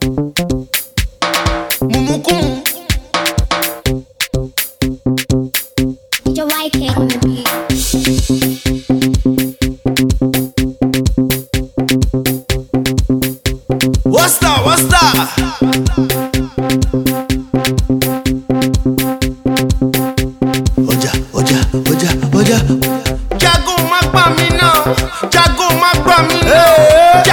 Mumukum. Your white cake on the beat. What's that? What's that? Oja. Jago má pa mí náà. Jago má pa mí náà.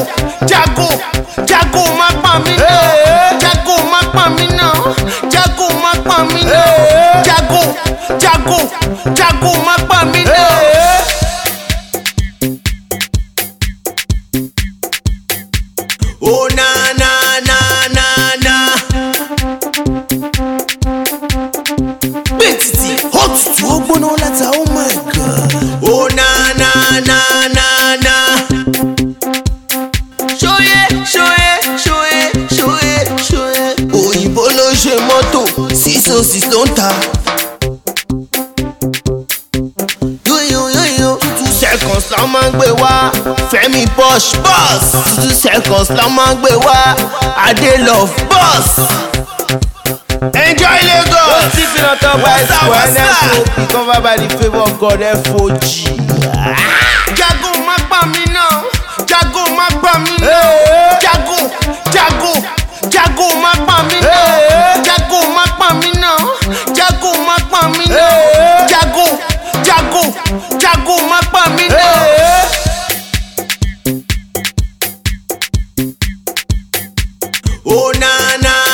Jago má pa mí náà. Jago má pa mí náà. Jago má pa mí náà. Jago má pa mí náà. Oh na. Betty, hot to open all that, oh my god. Oh na. Shoye. Òyìnbó ló ṣe mọ́tò, 606 ló ń ta. Yo. 2 seconds la máa ń gbé wá. Fẹ́mi Posh boss. 2 seconds la máa ń gbé wá. Adé love boss. Enjoy Lagos. Sleeping on top by square next be covered by the favor of God FOG. Jago má pa mí náà. Jago má pa mí náà. Jago má pa mí náà. Jago má pa mí náà. Jago má pa mí náà. Jago má pa mí náà. Oh na.